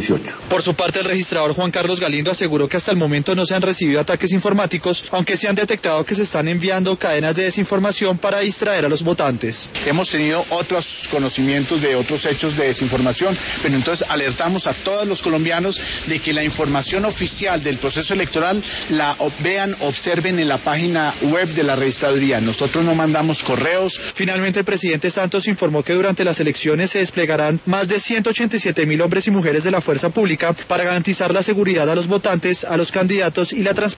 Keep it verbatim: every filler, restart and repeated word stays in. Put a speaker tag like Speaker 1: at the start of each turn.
Speaker 1: dieciocho.
Speaker 2: Por su parte, el registrador Juan Carlos Galindo aseguró que hasta el momento no se han recibido ataques informáticos, aunque se han detectado que se están enviando cadenas de desinformación para distraer a los votantes.
Speaker 3: Hemos tenido otros conocimientos de otros hechos de desinformación, pero entonces alertamos a todos los colombianos de que la información oficial del proceso electoral la vean, observen en la página web de la registraduría. Nosotros no mandamos correos.
Speaker 2: Finalmente, el presidente Santos informó que durante las elecciones se desplegarán más de ciento ochenta y siete mil hombres y mujeres de la fuerza pública para garantizar la seguridad a los votantes, a los candidatos y la transparencia